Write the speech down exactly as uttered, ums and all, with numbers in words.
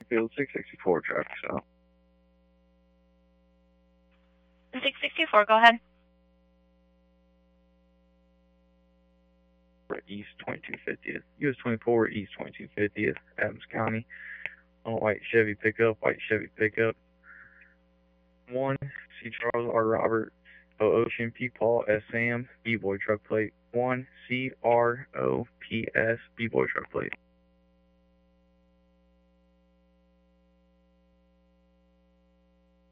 Field six sixty-four, traffic stop. six sixty-four, go ahead. East twenty-two fiftieth. U S twenty-four, East twenty-two fiftieth, Adams County. On a white Chevy pickup, white Chevy pickup. one, C. Charles R. Robert, O. Ocean, P. Paul, S. Sam, B. Boy truck plate. one, C. R. O. P. S, B. Boy truck plate.